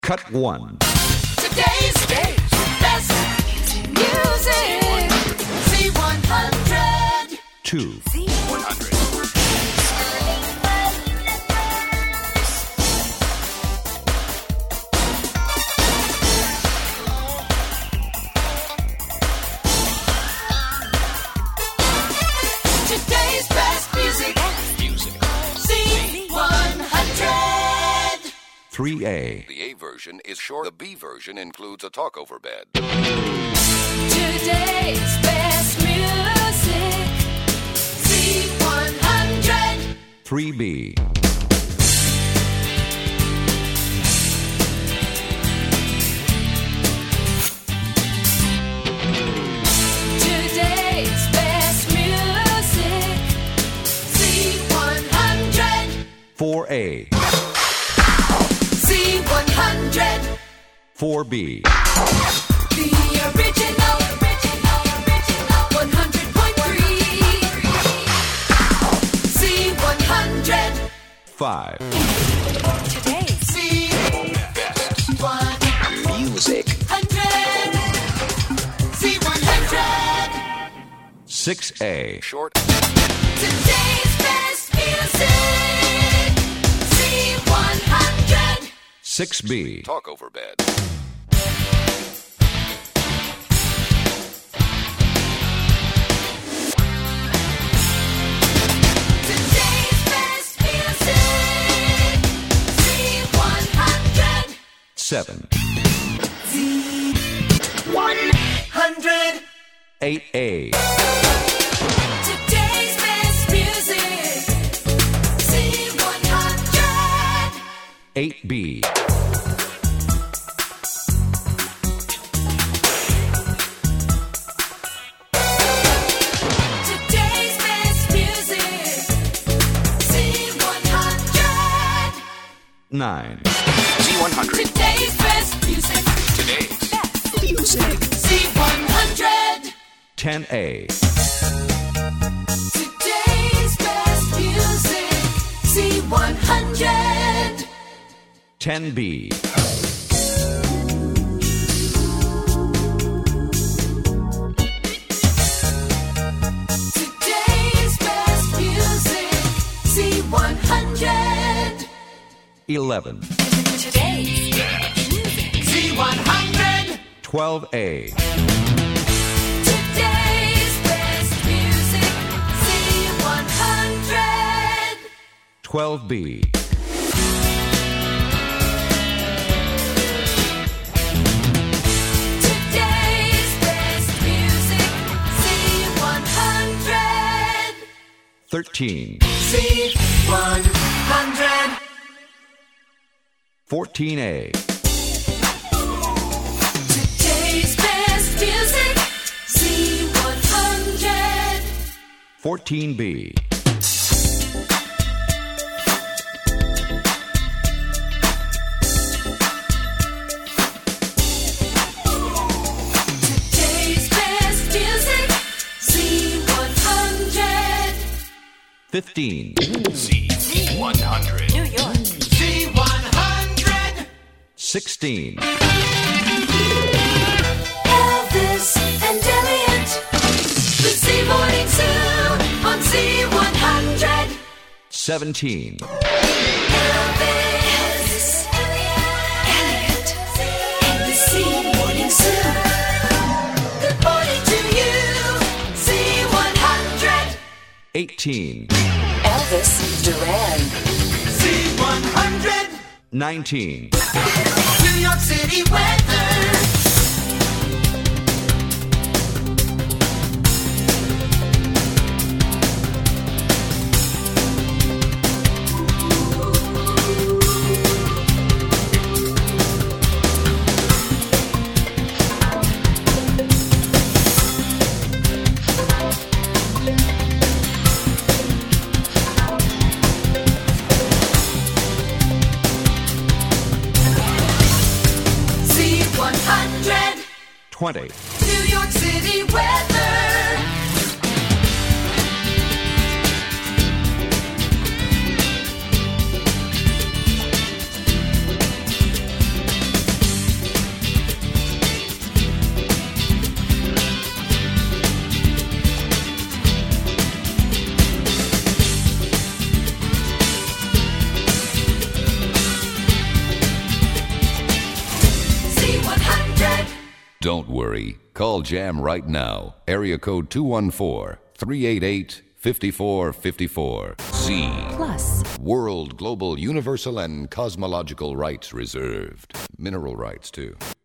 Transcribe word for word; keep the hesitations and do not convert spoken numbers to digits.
Cut one. Today's best music. C one hundred. Two. C one hundred. Today's best music. Music. C one hundred. Three A. The A version is short. The B version includes a talkover bed. Today's best music. C one hundred. Three B. Today's best music. C one hundred. Four A. C one hundred. Four B. The original, original, original. one hundred point three. C one hundred. Five. Today's C one Music. hundred. C one hundred. Six A. Short. Today's best music. C one hundred. Six B. Talkover bed. Today's best music. C one hundred. Seven. C one hundred. Eight A. Today's best music. C one hundred. Eight B. Today's best music. C one hundred. Nine. C one hundred. Today's best music. Today's Best music. C one hundred. Ten A. Today's best music. C one hundred. Ten B. Today's best music. C one hundred. Eleven. Today's best music. C one hundred. Twelve A. Today's best music. C one hundred. Twelve B. Today's best music. C one hundred. Thirteen. C one hundred. Fourteen A. Today's best music. C one hundred. Fourteen B. Today's best music. C one hundred. Fifteen. C one hundred. New York. C one hundred. Sixteen. Elvis and Elliot. The C Morning Zoo on C one hundred. Seventeen. Elvis, Elliot, and the C Morning Zoo. Good morning to you, C one hundred. Eighteen. Elvis Duran. C one hundred. Nineteen. New York City weather. C one hundred. Twenty. New York City weather. Don't worry. Call Jam right now. Area code two one four, three eight eight, five four five four. Z. Plus. World, global, universal, and cosmological rights reserved. Mineral rights, too.